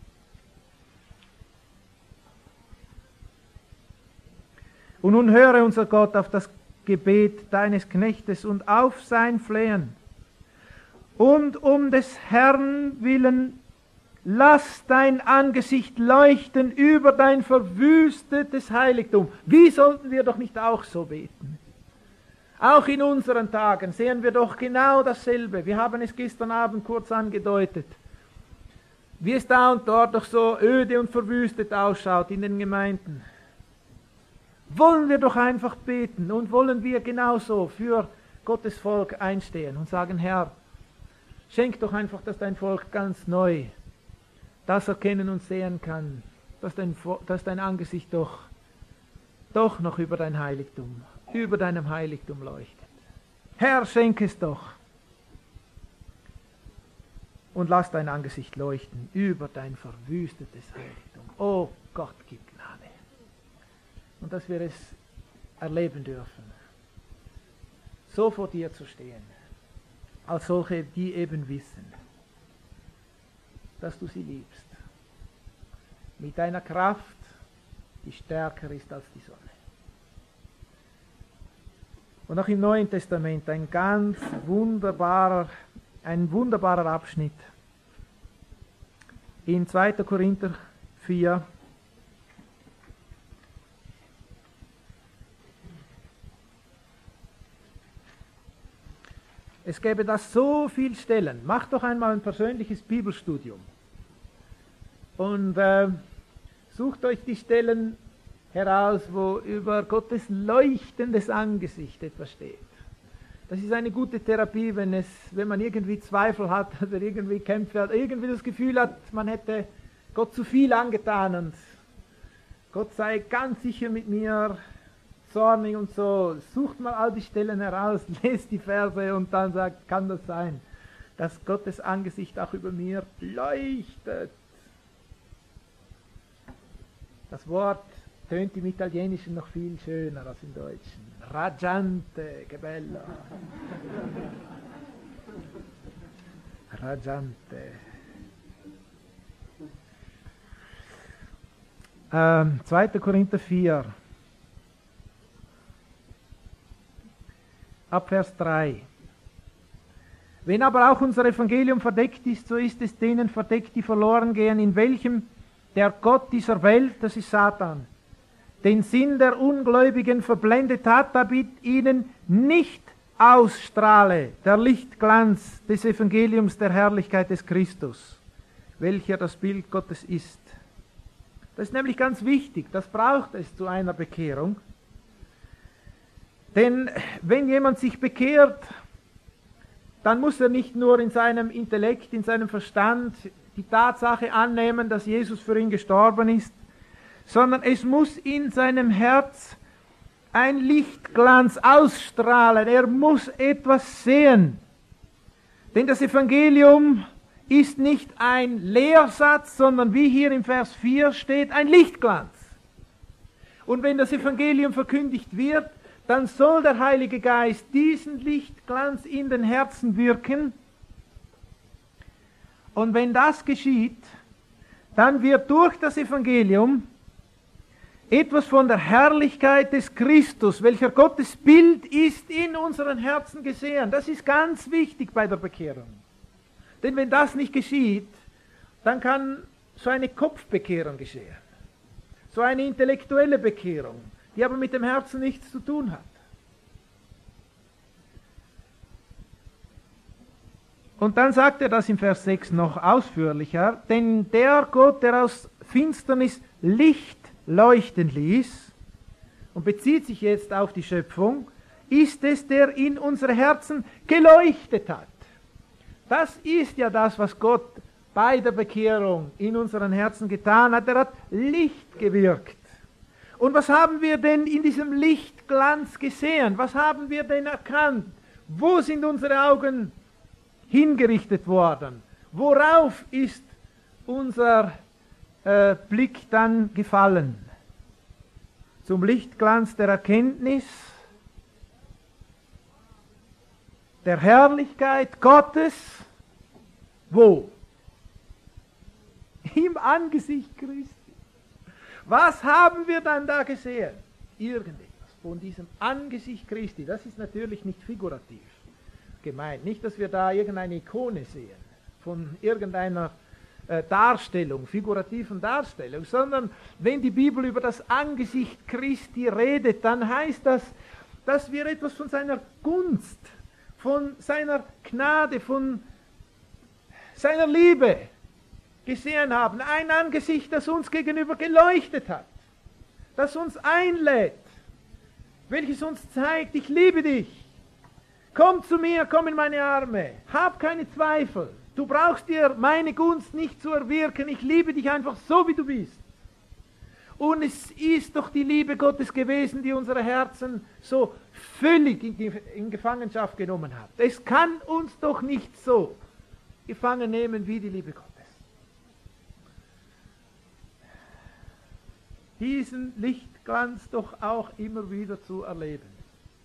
A: Und nun höre unser Gott auf das Gebet deines Knechtes und auf sein Flehen. Und um des Herrn willen, lass dein Angesicht leuchten über dein verwüstetes Heiligtum. Wie sollten wir doch nicht auch so beten? Auch in unseren Tagen sehen wir doch genau dasselbe. Wir haben es gestern Abend kurz angedeutet. Wie es da und dort doch so öde und verwüstet ausschaut in den Gemeinden. Wollen wir doch einfach beten und wollen wir genauso für Gottes Volk einstehen und sagen, Herr, schenk doch einfach, dass dein Volk ganz neu das erkennen und sehen kann, dass dein, dass dein Angesicht doch, doch noch über dein Heiligtum, über deinem Heiligtum leuchtet. Herr, schenk es doch. Und lass dein Angesicht leuchten über dein verwüstetes Heiligtum. Oh Gott, gib Gnade. Und dass wir es erleben dürfen, so vor dir zu stehen, als solche, die eben wissen, dass du sie liebst, mit einer Kraft, die stärker ist als die Sonne. Und auch im Neuen Testament ein ganz wunderbarer, ein wunderbarer Abschnitt. In zweiter Korinther vier, es gäbe da so viele Stellen. Macht doch einmal ein persönliches Bibelstudium. Und äh, sucht euch die Stellen heraus, wo über Gottes leuchtendes Angesicht etwas steht. Das ist eine gute Therapie, wenn, es, wenn man irgendwie Zweifel hat oder irgendwie Kämpfe hat, irgendwie das Gefühl hat, man hätte Gott zu viel angetan und Gott sei ganz sicher mit mir zornig und so. Sucht mal all die Stellen heraus, lest die Verse und dann sagt, kann das sein, dass Gottes Angesicht auch über mir leuchtet. Das Wort tönt im Italienischen noch viel schöner als im Deutschen. Raggiante, che bello. Raggiante. Ähm, zweiter Korinther vier. Ab Vers drei. Wenn aber auch unser Evangelium verdeckt ist, so ist es denen verdeckt, die verloren gehen, in welchem der Gott dieser Welt, das ist Satan, den Sinn der Ungläubigen verblendet hat, damit ihnen nicht ausstrahle der Lichtglanz des Evangeliums der Herrlichkeit des Christus, welcher das Bild Gottes ist. Das ist nämlich ganz wichtig, das braucht es zu einer Bekehrung. Denn wenn jemand sich bekehrt, dann muss er nicht nur in seinem Intellekt, in seinem Verstand die Tatsache annehmen, dass Jesus für ihn gestorben ist, sondern es muss in seinem Herz ein Lichtglanz ausstrahlen. Er muss etwas sehen. Denn das Evangelium ist nicht ein Lehrsatz, sondern wie hier im Vers vier steht, ein Lichtglanz. Und wenn das Evangelium verkündigt wird, dann soll der Heilige Geist diesen Lichtglanz in den Herzen wirken. Und wenn das geschieht, dann wird durch das Evangelium etwas von der Herrlichkeit des Christus, welcher Gottes Bild ist, in unseren Herzen gesehen. Das ist ganz wichtig bei der Bekehrung. Denn wenn das nicht geschieht, dann kann so eine Kopfbekehrung geschehen. So eine intellektuelle Bekehrung, die aber mit dem Herzen nichts zu tun hat. Und dann sagt er das im Vers sechs noch ausführlicher, denn der Gott, der aus Finsternis Licht leuchten ließ, und bezieht sich jetzt auf die Schöpfung, ist es, der in unsere Herzen geleuchtet hat. Das ist ja das, was Gott bei der Bekehrung in unseren Herzen getan hat. Er hat Licht gewirkt. Und was haben wir denn in diesem Lichtglanz gesehen? Was haben wir denn erkannt? Wo sind unsere Augen hingerichtet worden? Worauf ist unser äh, Blick dann gefallen? Zum Lichtglanz der Erkenntnis, der Herrlichkeit Gottes. Wo? Im Angesicht Christi. Was haben wir dann da gesehen? Irgendetwas von diesem Angesicht Christi. Das ist natürlich nicht figurativ gemeint. Nicht, dass wir da irgendeine Ikone sehen von irgendeiner äh, Darstellung, figurativen Darstellung, sondern wenn die Bibel über das Angesicht Christi redet, dann heißt das, dass wir etwas von seiner Gunst, von seiner Gnade, von seiner Liebe gesehen haben. Ein Angesicht, das uns gegenüber geleuchtet hat, das uns einlädt, welches uns zeigt, ich liebe dich. Komm zu mir, komm in meine Arme. Hab keine Zweifel. Du brauchst dir meine Gunst nicht zu erwirken. Ich liebe dich einfach so, wie du bist. Und es ist doch die Liebe Gottes gewesen, die unsere Herzen so völlig in, in Gefangenschaft genommen hat. Es kann uns doch nicht so gefangen nehmen wie die Liebe Gottes. Diesen Lichtglanz doch auch immer wieder zu erleben.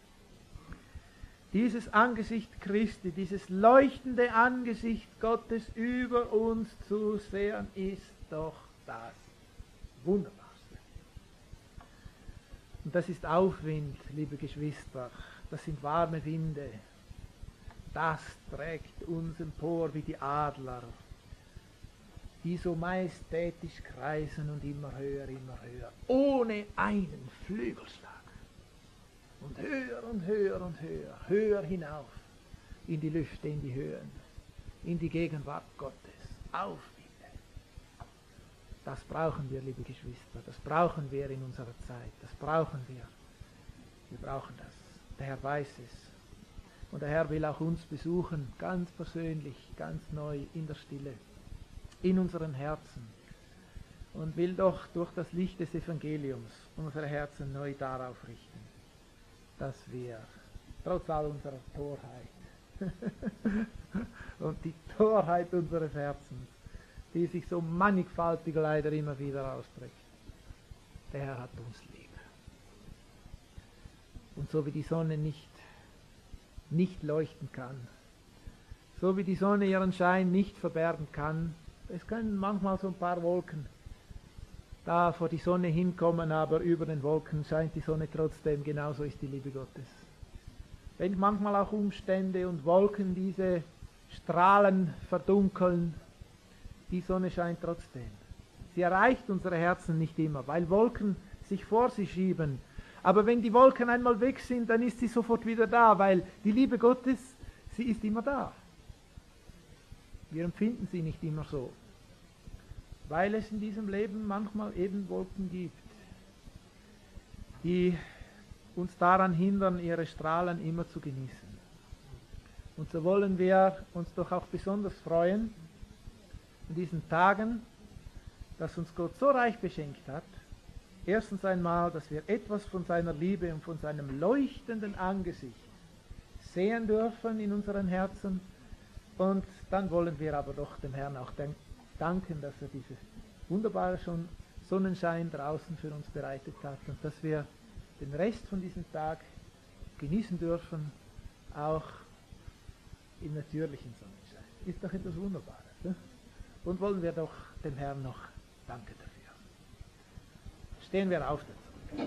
A: Dieses Angesicht Christi, dieses leuchtende Angesicht Gottes über uns zu sehen, ist doch das Wunderbarste. Und das ist Aufwind, liebe Geschwister, das sind warme Winde. Das trägt uns empor wie die Adler, die so majestätisch kreisen und immer höher, immer höher, ohne einen Flügelschlag. Und höher und höher und höher, höher hinauf in die Lüfte, in die Höhen, in die Gegenwart Gottes. Aufwinde. Das brauchen wir, liebe Geschwister, das brauchen wir in unserer Zeit, das brauchen wir. Wir brauchen das. Der Herr weiß es. Und der Herr will auch uns besuchen, ganz persönlich, ganz neu, in der Stille, in unseren Herzen. Und will doch durch das Licht des Evangeliums unsere Herzen neu darauf richten, dass wir, trotz all unserer Torheit und die Torheit unseres Herzens, die sich so mannigfaltig leider immer wieder ausdrückt, der Herr hat uns lieb. Und so wie die Sonne nicht, nicht leuchten kann, so wie die Sonne ihren Schein nicht verbergen kann, es können manchmal so ein paar Wolken da vor die Sonne hinkommen, aber über den Wolken scheint die Sonne trotzdem, genauso ist die Liebe Gottes. Wenn manchmal auch Umstände und Wolken diese Strahlen verdunkeln, die Sonne scheint trotzdem. Sie erreicht unsere Herzen nicht immer, weil Wolken sich vor sie schieben. Aber wenn die Wolken einmal weg sind, dann ist sie sofort wieder da, weil die Liebe Gottes, sie ist immer da. Wir empfinden sie nicht immer so, weil es in diesem Leben manchmal eben Wolken gibt, die uns daran hindern, ihre Strahlen immer zu genießen. Und so wollen wir uns doch auch besonders freuen in diesen Tagen, dass uns Gott so reich beschenkt hat. Erstens einmal, dass wir etwas von seiner Liebe und von seinem leuchtenden Angesicht sehen dürfen in unseren Herzen. Und dann wollen wir aber doch dem Herrn auch danken, dass er diese wunderbare schon Sonnenschein draußen für uns bereitet hat und dass wir den Rest von diesem Tag genießen dürfen, auch im natürlichen Sonnenschein. Ist doch etwas Wunderbares. Ne? Und wollen wir doch dem Herrn noch danken dafür. Stehen wir auf dazu.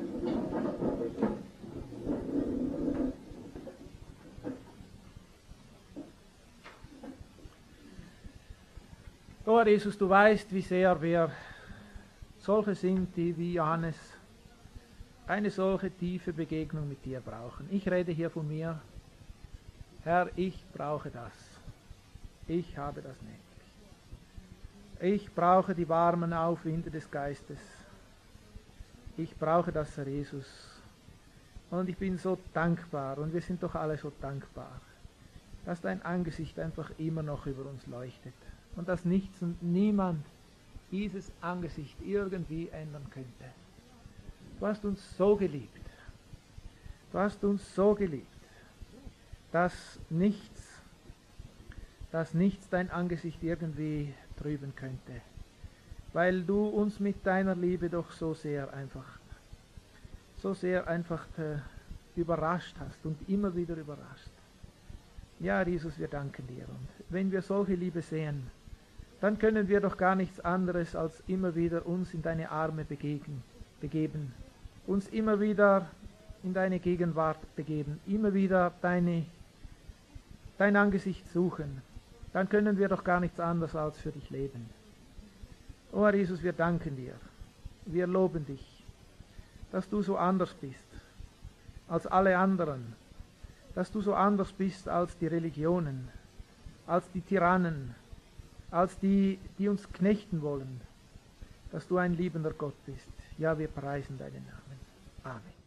A: O Herr Jesus, du weißt, wie sehr wir solche sind, die wie Johannes eine solche tiefe Begegnung mit dir brauchen. Ich rede hier von mir. Herr, ich brauche das. Ich habe das nicht. Ich brauche die warmen Aufwinde des Geistes. Ich brauche das, Herr Jesus. Und ich bin so dankbar, und wir sind doch alle so dankbar, dass dein Angesicht einfach immer noch über uns leuchtet. Und dass nichts und niemand dieses Angesicht irgendwie ändern könnte. Du hast uns so geliebt. Du hast uns so geliebt, dass nichts, dass nichts dein Angesicht irgendwie trüben könnte. Weil du uns mit deiner Liebe doch so sehr einfach, so sehr einfach äh, überrascht hast und immer wieder überrascht. Ja, Jesus, wir danken dir. Und wenn wir solche Liebe sehen, dann können wir doch gar nichts anderes als immer wieder uns in deine Arme begegnen, begeben, uns immer wieder in deine Gegenwart begeben, immer wieder deine, dein Angesicht suchen. Dann können wir doch gar nichts anderes als für dich leben. O Herr Jesus, wir danken dir, wir loben dich, dass du so anders bist als alle anderen, dass du so anders bist als die Religionen, als die Tyrannen, als die, die uns knechten wollen, dass du ein liebender Gott bist. Ja, wir preisen deinen Namen. Amen.